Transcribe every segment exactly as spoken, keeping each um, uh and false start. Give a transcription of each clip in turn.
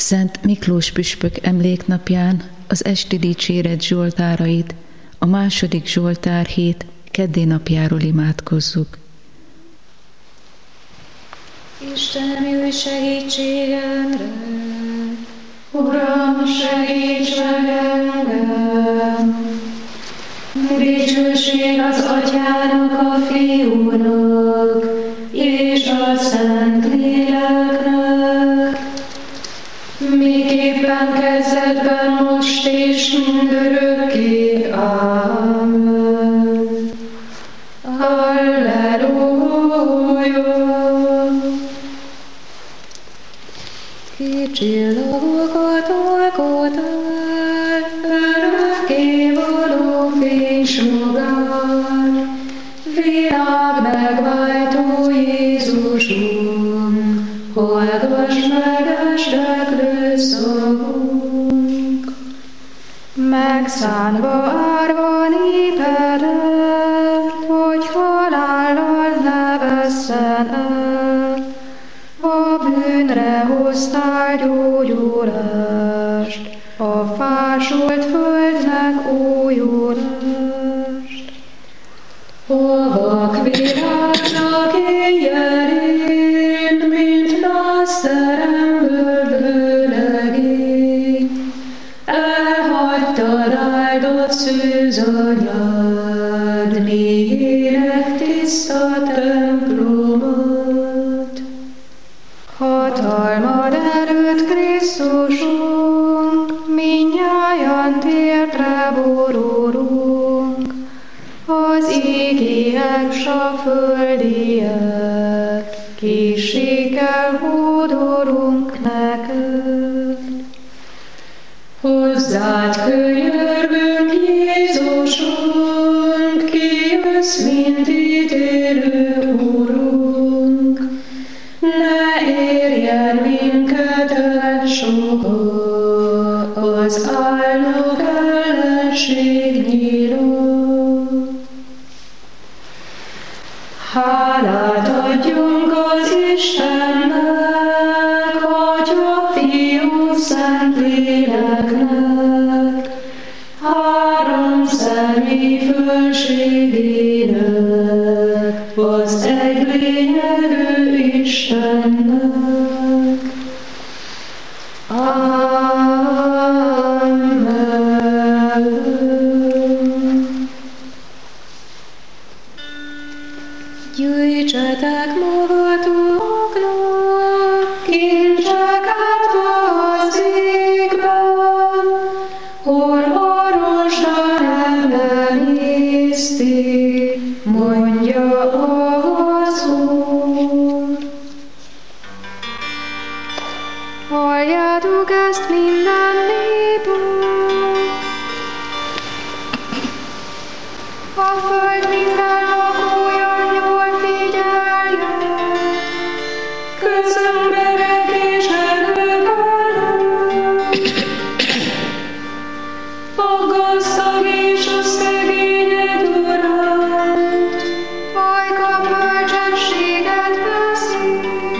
Szent Miklós püspök emléknapján az esti dicséret zsoltárait, a második zsoltár hét keddi napjáról imádkozzuk. Istenem, jöjj segítségemre! Uram, segíts meg engem! Dicsőség az Atyának, a Fiúnak, és a Szent Léleknek, miképpen kezdetben, most és mindörökké. Amen. Halleluja! Kicsillagokat alkotál, örökké való fénysugár, világ megváltó Jézusunk, hallgass meg esteklő szavunk. Megszánva árva népedet, hogy halállal ne vesszen el, a bűnre hoztál gyógyulást, a fásult földnek újulást. Havak világnak éjjelén, mint nászteremből vőlegény, elhagytad áldott szűzanyád, mélyének tiszta templomot. Hatalmad előtt, Krisztusunk, mindnyájan térdre borulunk, az égiek s a földiek, készséggel hódolunk neked. Hozzád könyörgünk, Jézusunk, ki jössz, mint ítélő Urunk, ne érjen minket el soha az állók ellenség nyíló. Hálát adjunk az Istennek, Atya, Fiú, Szent Léleknek, három személy fölségének, az egylényegű Istennek. Amen. Gyűjtsetek magatoknak kincseket az égben, hol harosdan emelészti, mondja az Úr. Halljátok ezt minden népek, a föld minden lakója jól figyeljen, közömbörök és erővelők, a gazdag és a szegényet uralt, ajka bölcsességet veszi,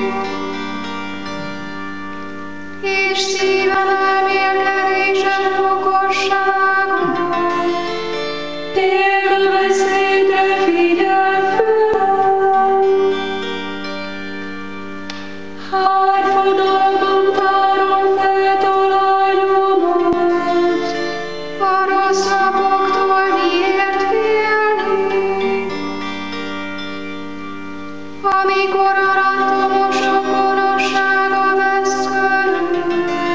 és szíven elmélkedésen okosságot, téged beszédre figyel föl. Hárfadalban tárom fel talajnyomat, a rossz napoktól miért félni? Amikor a rantomosok gonoszsága vesz körül,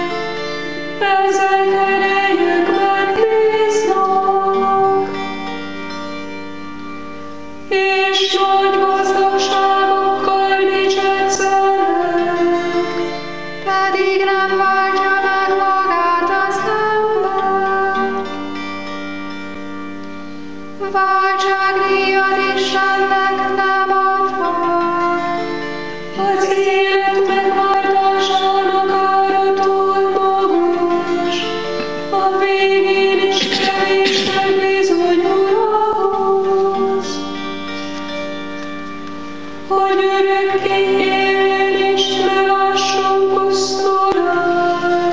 ezek erejükben bíznak, és nagy gazdagságokkal dicsekszenek, pedig nem váltja meg magát az ember. Váltságdíjat Istennek nem adhat, az élet megváltásának ára túl magas, a végén is kevésnek bizonyul ahhoz, hogy örökké éljen és megássunk pusztulás.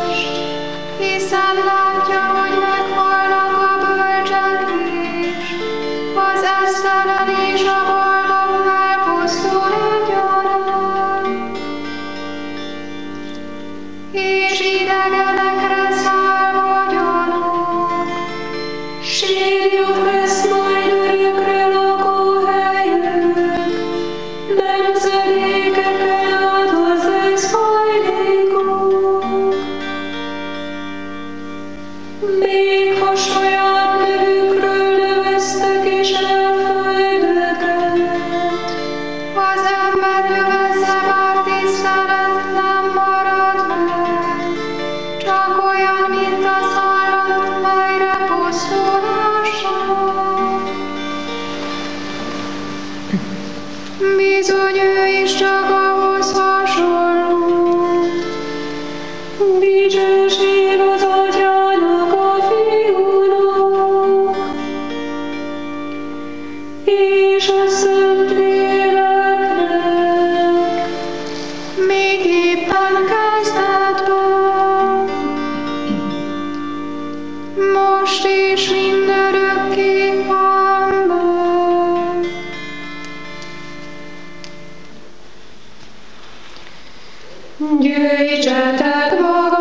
Bizony ő is csak ahhoz hasonló. Dicsőség az Atyának, a Fiúnak, és a Szentléleknek, még éppen kezdetben, most és mindörökké. Amen. Gyűjtsetek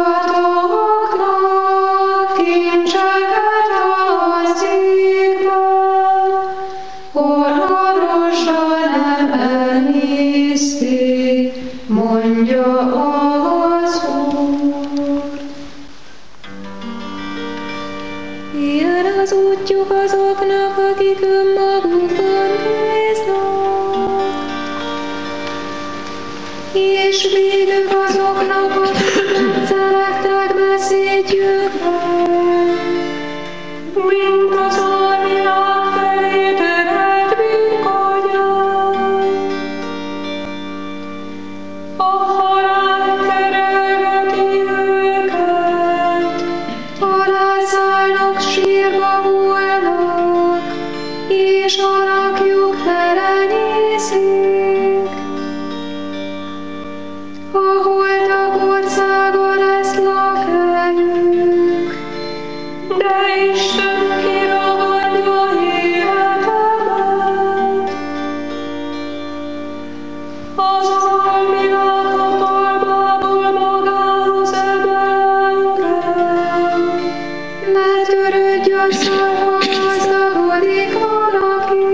magatoknak kincseket az égben, orrosra nem emészti, mondja az Úr. Ilyen az útjuk azoknak, akik önmagukban bíznak, és végük azoknak, akik nem szerettek beszédjükben, mint az alvilág felé terelt birkonyán. A halál terelgeti őket, alászállnak, sírba hullnak, és alakjuk telenyészik. A holtak országa lesz lakhelyük, de Isten kiragadja életemet. Az alvilág hatalmából magához emel engem. Ne törődj azzal, ha gazdagodik valaki,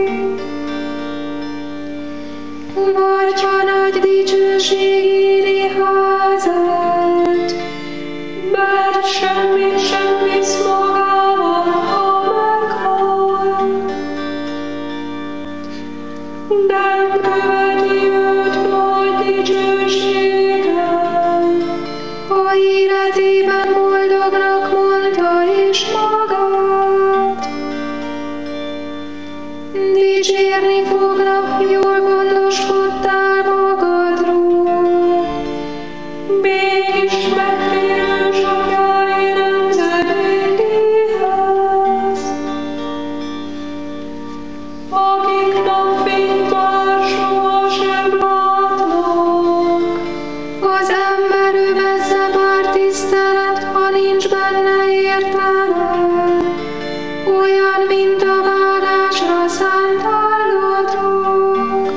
vagy ha nagy dicsőség éri házát, mert semmit sem visz magával, ha meghal. Nem követi őt nagy dicsőséggel, ha életében boldognak mondta is magát. Dicsérni fognak, jól gondoskodtál magadról. Mégis megtérő sakjai nemzedékéhez, akik napfényt már sohasem látnak. Az ember övezze bár tisztelet, ha nincs benne értelem, olyan, mint a vágásra szánt állatok.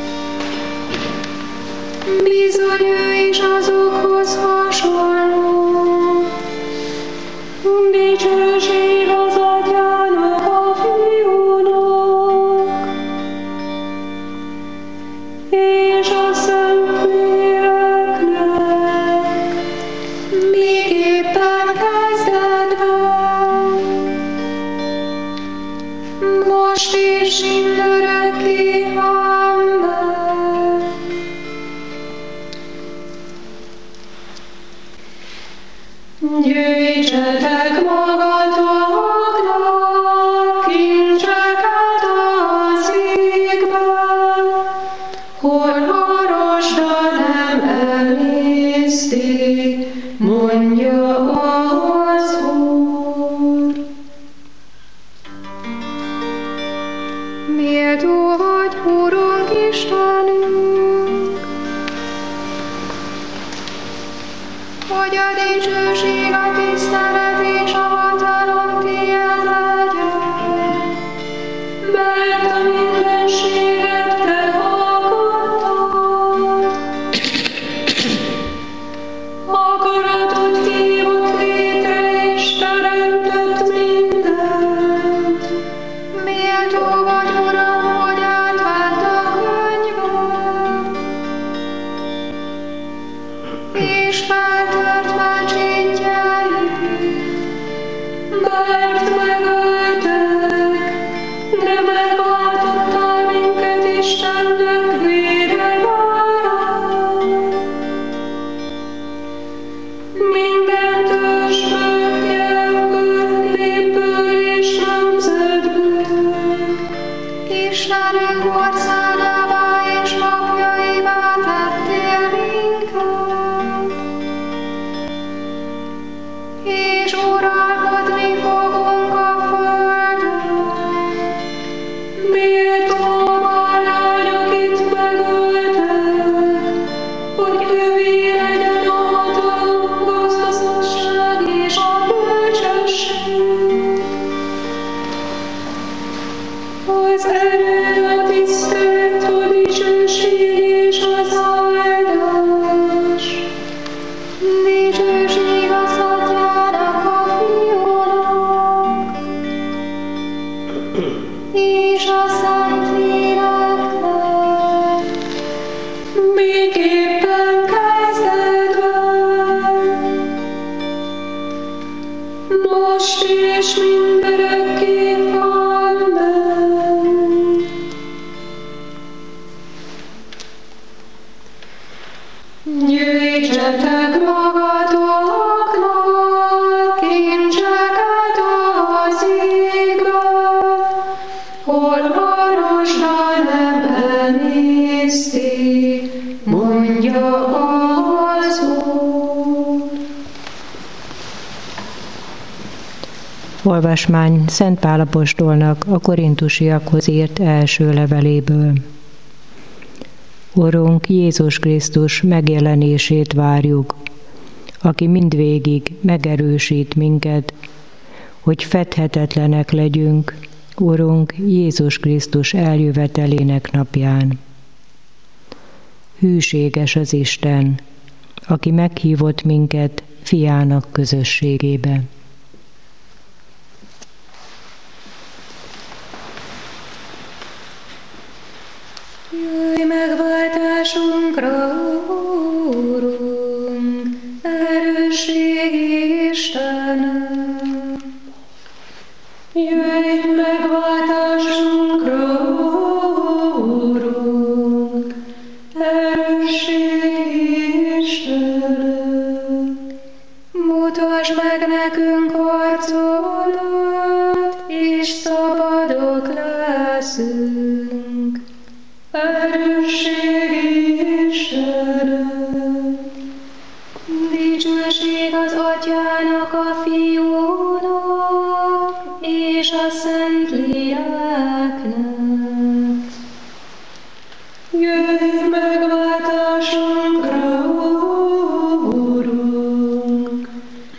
Bizony ő is azokhoz hasonló. Dicsőség az Atyának, a Fiúnak, és a Szentléleknek, még éppen kezdetben, most és mindörökké. Amen. Gyűjtsetek magatoknak kincseket az égben, horrorosra nem emészti, mondja az Úr. Méltó vagy, Urunk Istenünk, hogy a dicsőség, a tisztelet és a hatalom tiéd legyen, mert a mindenséget te alkottad. Akaratod hívott létre és teremtett mindent, Istenünk országává és papjaivá tettél minket, és uralkodni fogunk a földön. Méltó bárányok itt megöltek, hogy övé legyen a hatalom, gazdaság és a bölcsesség. Az erő, a tisztelet, a dicsőség és az áldás. Dicsőség az Atyának, a Fiúnak és a Szentléleknek, miképpen kezdetben, most és mindörökké. Gyűjtsetek magatoknak kincseket az égből, hol marosdal nem emészti, mondja az Úr. Olvasmány Szent Pál apostolnak a korintusiakhoz írt első leveléből. Urunk Jézus Krisztus megjelenését várjuk, aki mindvégig megerősít minket, hogy fedhetetlenek legyünk, Urunk Jézus Krisztus eljövetelének napján. Hűséges az Isten, aki meghívott minket fiának közösségébe. Jöjj megváltásunkra, Úrunk, erősségi Istenem. Jöjj megváltásunkra, Úrunk, erősségi Istenem. Mutasd meg nekünk arcodat, és szabadok leszünk. Erősségi Istenem, dicsőség az Atyának, a Fiúnak és a Szentléleknek. Jöjj megváltásunkra, Úrunk,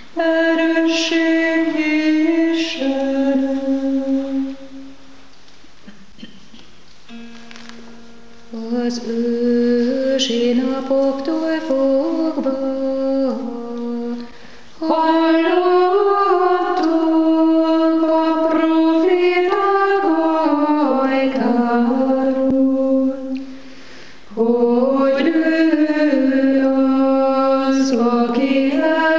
erősségi Istenem. Az ősi napoktól fogva hallottuk a proféták ajkáról, hogy ő az, aki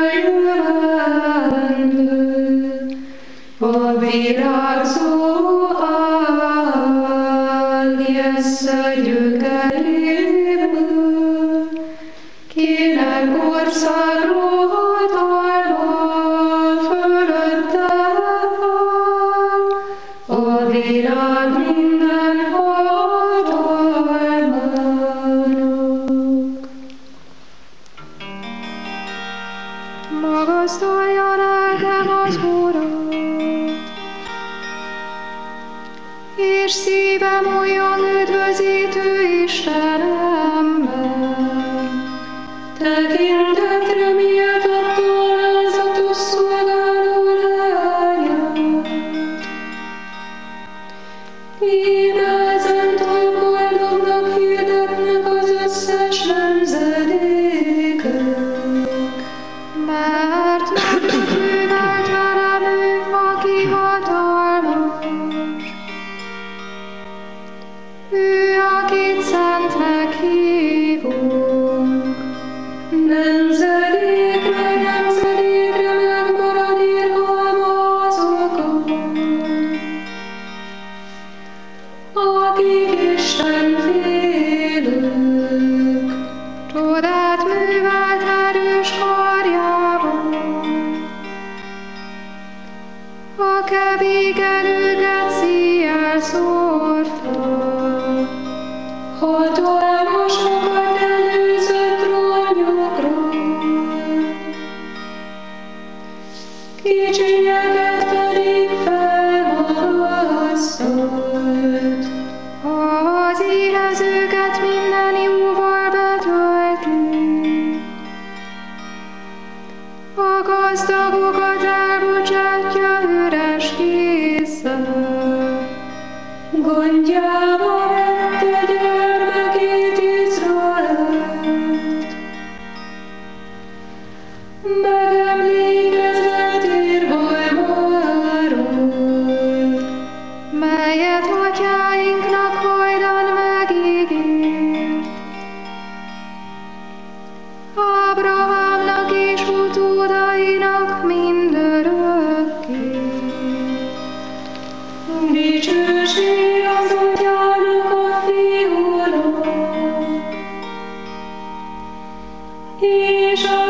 eljövendő, a virágzó Jessze gyökeréből, kinek országról hatalma fölötte van, a világ minden hatalmának. Magasztalja lelkem az Urat, és szívem olyan üdvözítő Istenemben. Tekintetre méltatta alázatos szolgáló lányát. Íme ezentúl boldognak hirdetnek az összes nemzedékek, mert megművelt velem ő, aki hatalmas. Ő, akit szentnek hívunk, nemzedékre, nemzedékre megmarad irgalma azokon, akik Isten félők, csodát művelt erős karjában. A kevékelőket szíjjel szórta, hatalmasokat előzött trónjukról, kicsinyeket pedig felmagasztott. Az éhezőket minden jóval betölti, a gazdagokat elbocsátja üres kézzel. Gondjába vette gyermekét Izraelt, megemlékezett irgalmáról, melyet atyáinknak hajdan megígért. Ábrahámnak és utódainak mindörökké. Dicsőség az Atyának, a Fiúnak, és a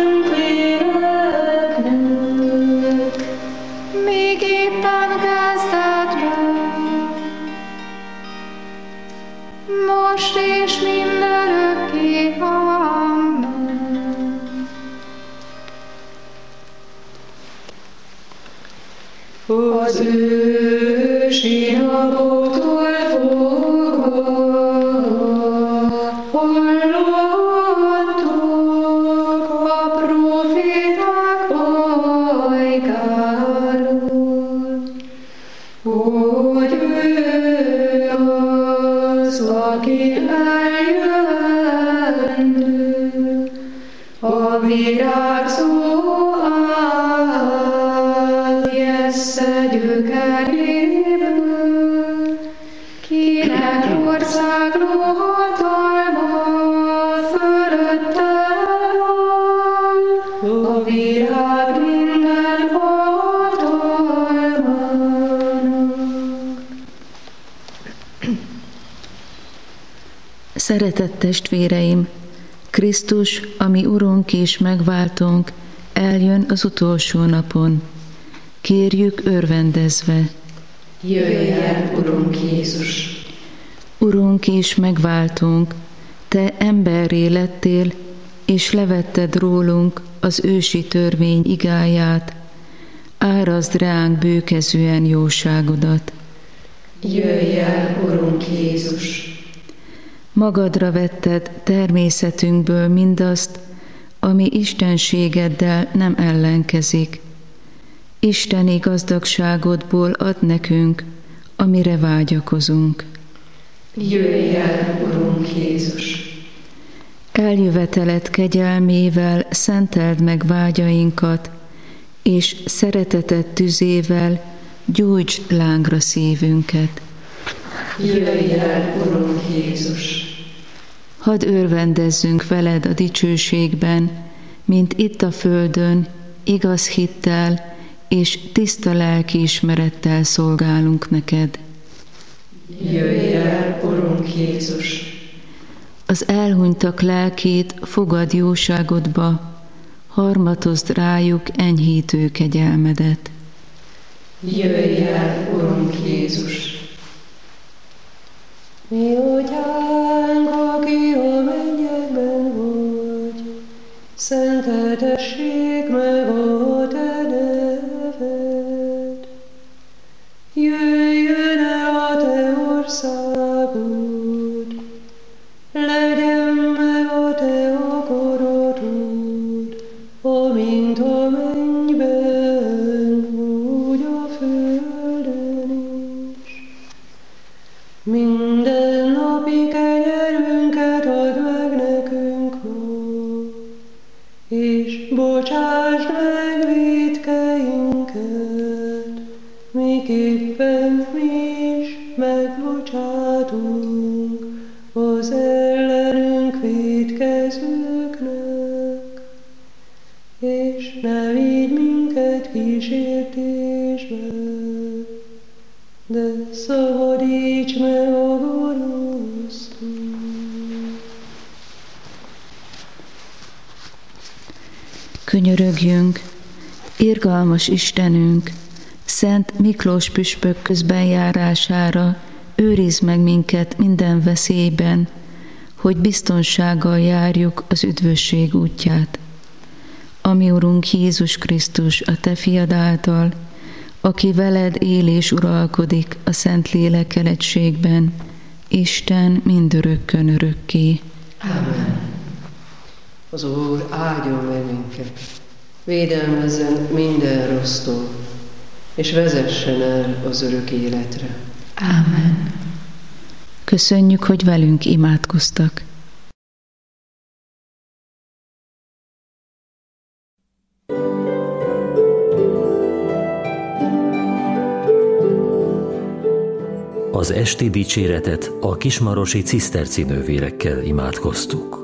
Szentléleknek, még éppen kezdetben, most és mindörökké. Amen. Az ősi napoktól fogva hallottuk a proféták ajkáról, hogy ő az, aki eljövendő, a virágzó Jesse gyökeréből, kinek országló hatalma fölötte van, a virág minden hatalmának. Szeretett testvéreim, Krisztus, ami Urunk és megváltónk, eljön az utolsó napon. Kérjük örvendezve. Jöjj el, Urunk Jézus! Urunk és megváltónk, Te emberré lettél, és levetted rólunk az ősi törvény igáját, árazd ránk bőkezűen jóságodat. Jöjj el, Urunk Jézus! Magadra vetted természetünkből mindazt, ami istenségeddel nem ellenkezik. Isteni gazdagságodból ad nekünk, amire vágyakozunk. Jöjj el, Urunk Jézus! Eljöveteled kegyelmével szenteld meg vágyainkat, és szereteted tüzével gyújtsd lángra szívünket. Jöjj el, Urunk Jézus! Hadd örvendezzünk veled a dicsőségben, mint itt a földön, igaz hittel és tiszta lelkiismerettel szolgálunk neked. Jöjj el, Urunk Jézus! Az elhunytak lelkét fogad jóságodba, harmatozd rájuk enyhítő kegyelmedet. Jöjj el, Urunk Jézus! Mi Atyánk, aki a mennyekben vagy, szenteltessék meg a Te neved. Jöjjön el a Te országod, legyen meg a Te akaratod, amint a mennyben, úgy a földön is. Minden napi kenyerünket add meg nekünk ma, és bocsásd meg vétkeinket, miképpen mi is megbocsátunk az ellenünk vétkezőknek, és ne vigy minket kísértésbe, de szabadíts meg a gonosztól. Könyörögjünk, irgalmas Istenünk, Szent Miklós püspök közbenjárására őrizd meg minket minden veszélyben, hogy biztonsággal járjuk az üdvösség útját. Ami Urunk Jézus Krisztus, a Te fiad által, aki veled él és uralkodik a Szentlélekkel egységben, Isten mindörökkön örökké. Amen. Az Úr áldjon meg minket, védelmezzen minden rossztól, és vezessen el az örök életre. Amen. Köszönjük, hogy velünk imádkoztak. Az esti dicséretet a kismarosi ciszterci nővérekkel imádkoztuk.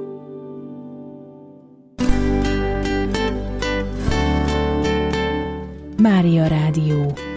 Mária Rádió.